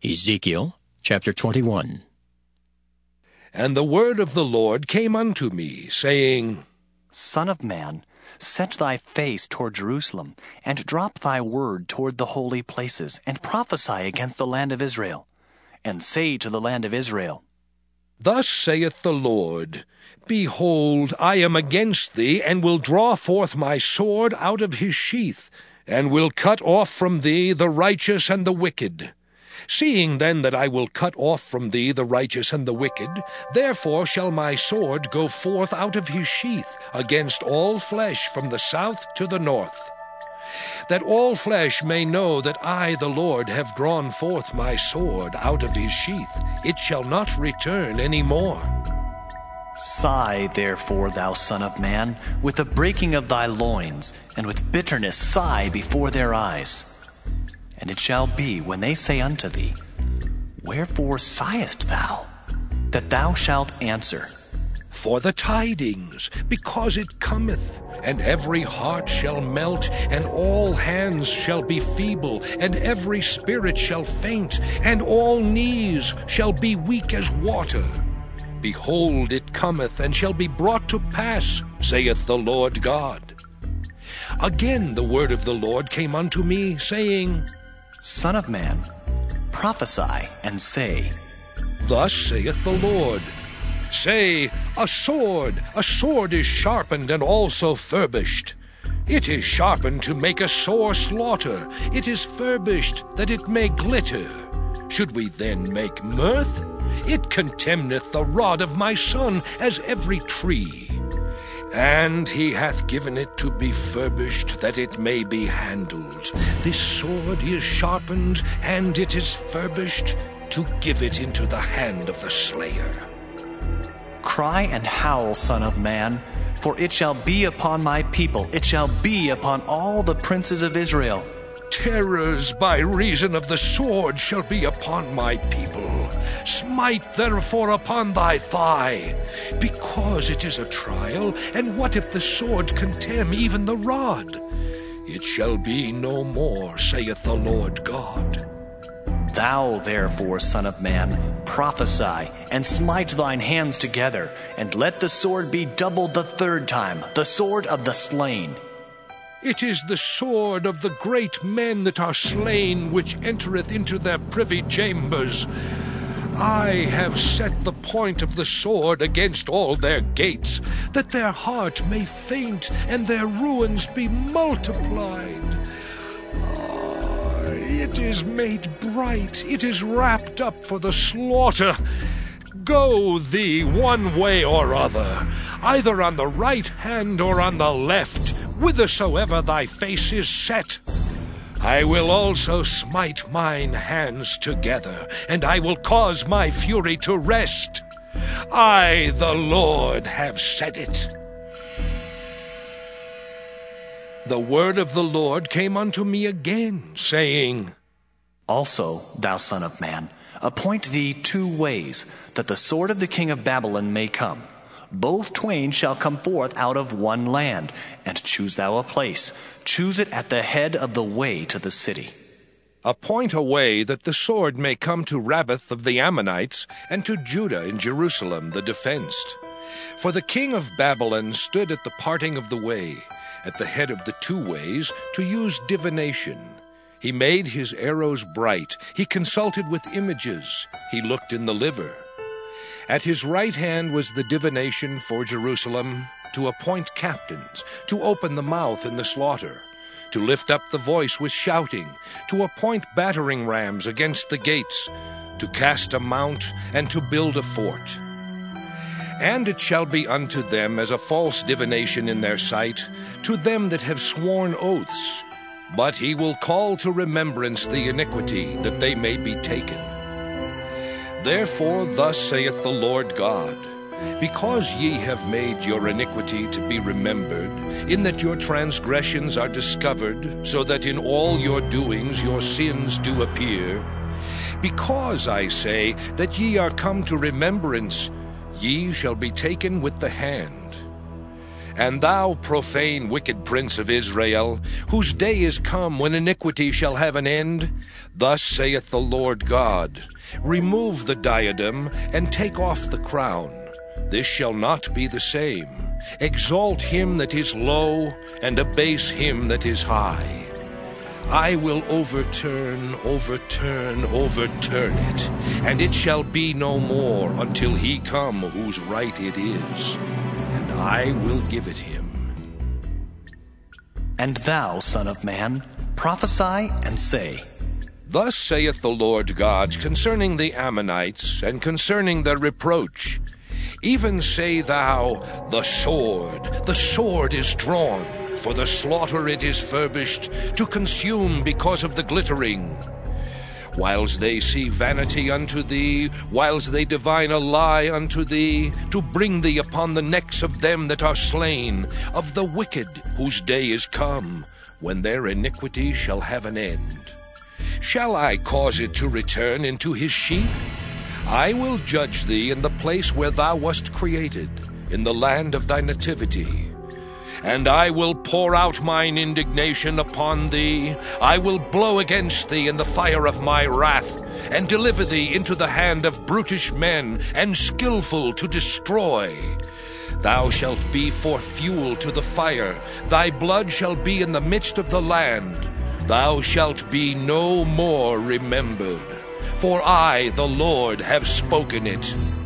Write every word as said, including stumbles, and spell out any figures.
Ezekiel chapter twenty-one. And the word of the Lord came unto me, saying, Son of man, set thy face toward Jerusalem, and drop thy word toward the holy places, and prophesy against the land of Israel. And say to the land of Israel, Thus saith the Lord, Behold, I am against thee, and will draw forth my sword out of his sheath, and will cut off from thee the righteous and the wicked. Seeing then that I will cut off from thee the righteous and the wicked, therefore shall my sword go forth out of his sheath against all flesh from the south to the north. That all flesh may know that I, the Lord, have drawn forth my sword out of his sheath, it shall not return any more. Sigh, therefore, thou son of man, with the breaking of thy loins, and with bitterness sigh before their eyes. And it shall be, when they say unto thee, Wherefore sighest thou? That thou shalt answer, For the tidings, because it cometh, and every heart shall melt, and all hands shall be feeble, and every spirit shall faint, and all knees shall be weak as water. Behold, it cometh, and shall be brought to pass, saith the Lord God. Again the word of the Lord came unto me, saying, Son of man, prophesy and say, Thus saith the Lord, Say, a sword, a sword is sharpened and also furbished. It is sharpened to make a sore slaughter. It is furbished that it may glitter. Should we then make mirth? It contemneth the rod of my son as every tree. And he hath given it to be furbished, that it may be handled. This sword is sharpened, and it is furbished, to give it into the hand of the slayer. Cry and howl, son of man, for it shall be upon my people, it shall be upon all the princes of Israel. Terrors by reason of the sword shall be upon my people. Smite therefore upon thy thigh, because it is a trial. And what if the sword contemn even the rod? It shall be no more, saith the Lord God. Thou therefore, son of man, prophesy, and smite thine hands together, and let the sword be doubled the third time, the sword of the slain. It is the sword of the great men that are slain, which entereth into their privy chambers. I have set the point of the sword against all their gates, that their heart may faint, and their ruins be multiplied. Ah, it is made bright, it is wrapped up for the slaughter. Go thee one way or other, either on the right hand or on the left, whithersoever thy face is set. I will also smite mine hands together, and I will cause my fury to rest. I, the Lord, have said it. The word of the Lord came unto me again, saying, Also, thou son of man, appoint thee two ways, that the sword of the king of Babylon may come. Both twain shall come forth out of one land, and choose thou a place. Choose it at the head of the way to the city. Appoint a way that the sword may come to Rabbath of the Ammonites, and to Judah in Jerusalem the defenced. For the king of Babylon stood at the parting of the way, at the head of the two ways, to use divination. He made his arrows bright, he consulted with images, he looked in the liver. At his right hand was the divination for Jerusalem, to appoint captains, to open the mouth in the slaughter, to lift up the voice with shouting, to appoint battering rams against the gates, to cast a mount, and to build a fort. And it shall be unto them as a false divination in their sight, to them that have sworn oaths. But he will call to remembrance the iniquity, that they may be taken. Therefore thus saith the Lord God, Because ye have made your iniquity to be remembered, in that your transgressions are discovered, so that in all your doings your sins do appear, because, I say, that ye are come to remembrance, ye shall be taken with the hand. And thou, profane, wicked prince of Israel, whose day is come when iniquity shall have an end, thus saith the Lord God, remove the diadem, and take off the crown. This shall not be the same. Exalt him that is low, and abase him that is high. I will overturn, overturn, overturn it, and it shall be no more until he come whose right it is, and I will give it him. And thou, son of man, prophesy and say, Thus saith the Lord God concerning the Ammonites, and concerning their reproach. Even say thou, The sword, the sword is drawn, for the slaughter it is furbished, to consume because of the glittering. Whiles they see vanity unto thee, whiles they divine a lie unto thee, to bring thee upon the necks of them that are slain, of the wicked, whose day is come, when their iniquity shall have an end. Shall I cause it to return into his sheath? I will judge thee in the place where thou wast created, in the land of thy nativity. And I will pour out mine indignation upon thee. I will blow against thee in the fire of my wrath, and deliver thee into the hand of brutish men, and skillful to destroy. Thou shalt be for fuel to the fire. Thy blood shall be in the midst of the land. Thou shalt be no more remembered. For I, the Lord, have spoken it.